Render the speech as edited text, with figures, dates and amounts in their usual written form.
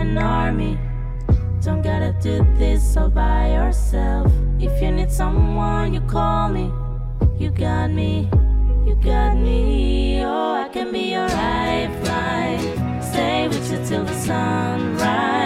an army. Don't gotta do this all by yourself. If you need someone, you call me. You got me, you got me. Oh, I can be your lifeline. Stay with you till the sunrise.